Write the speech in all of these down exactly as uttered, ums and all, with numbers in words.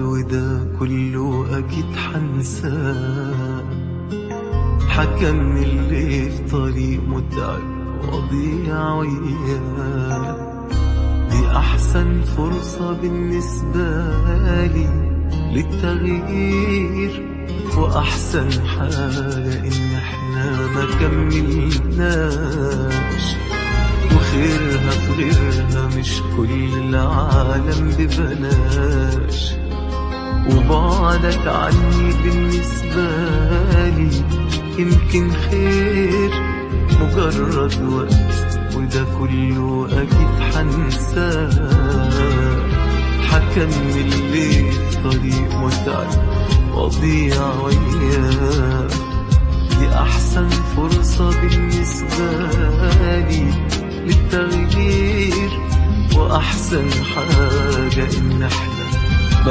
وده كله أكيد حنساه. حكمني اللي في طريق متعب وضيع وياه. دي أحسن فرصة بالنسبة لي للتغيير، وأحسن حاجة إن احنا ما كملناش. وخيرها في غيرها مش كل العالم ببلاش. وبعدك عني بالنسبة لي يمكن خير، مجرد وقت وده كله أكيد حنساه. حكمني اللي في طريق متعب وضيع وياه. دي أحسن فرصة بالنسبة لي للتغيير، وأحسن حاجة إن احنا ما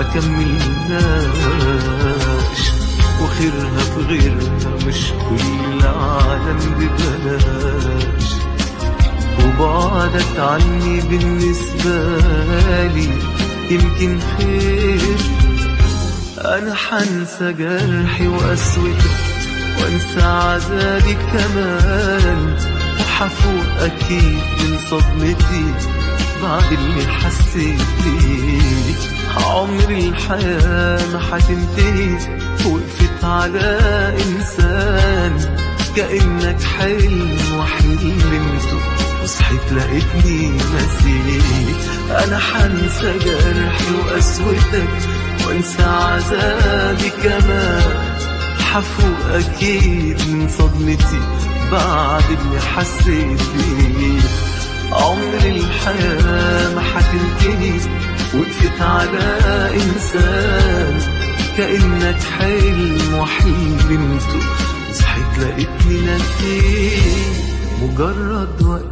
كملناش. وخيرها في غيرها مش كل العالم ببلاش. وبعدك عني بالنسبة لي يمكن خير. أنا حنسى جرحي وقسوتك وانسى عذابي كمان، وحفوق أكيد من صدمتي بعد اللي حسيت بيه. عمر الحياة ما حتنتهي، وقفت على إنسان كأنك حلم وحلمته، وصحيت لقيتني نسيت. أنا حنسى جرحي وقسوتك وانسى عذابي كمان، حفوق أكيد من صدمتي بعد اللي حسيت بيه. عمر الحياة ما حتنتهي، وقفت على إنسان كأنك حلم وحلمته، وصحيت لقيتني نسيت مجرد وقت.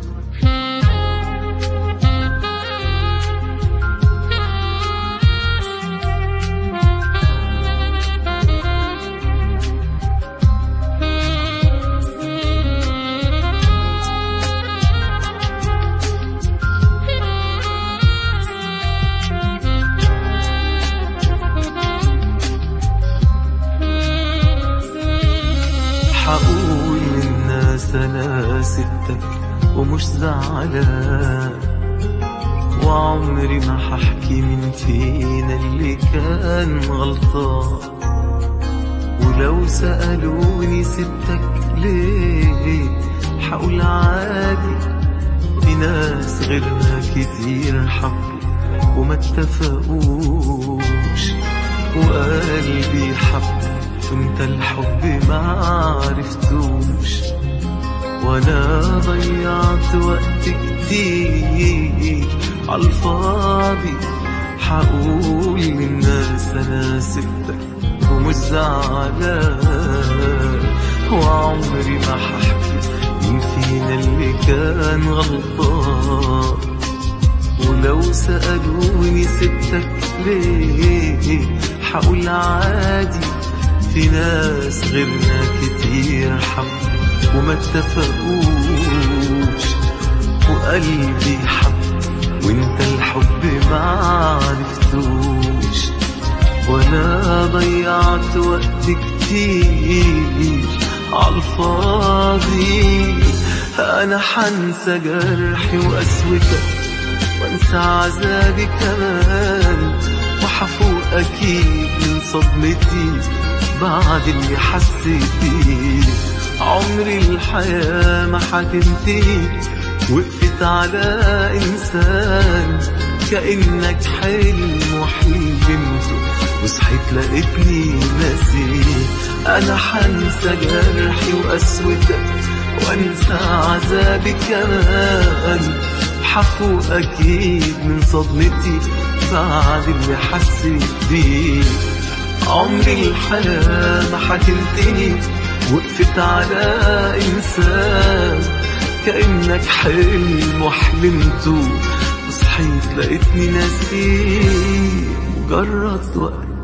حقول للناس أنا سبتك ومش زعلان، وعمري ما ححكي من فينا اللي كان غلطان. ولو سألوني سبتك ليه حقول عادي، في ناس غيرنا كتير حبوا وما اتفقوش. وقلبي حب وانت الحب ما عرفتوش، وانا ضيعت وقت كتير عالفاضي. حقول للناس انا سبتك ومش زعلان، وعمري ما ححكي مين فينا اللي كان غلطان. ولو سألوني سبتك ليه حقول عادي، في ناس غيرنا كتير حب وما اتفقوش. وقلبي حب وانت الحب ما عرفتوش، وانا ضيعت وقت كتير عالفاضي. انا حنسى جرحي وقسوتك وانسى عذابي كمان، وحفوق اكيد من صدمتي بعد اللي حسيت بيه. عمري الحياة ما حتنتهي، وقفت على إنسان كأنك حلم وحلمته، وصحيت لقيتني نسيت. أنا حنسى جرحي وقسوتك وانسى عذابي كمان، حفوق أكيد من صدمتي بعد اللي حسيت بيه. عمري الحياة ما حتنتهي، وقفت على إنسان كأنك حلم وحلمته، وصحيت لقيتني ناسي مجرد وقت.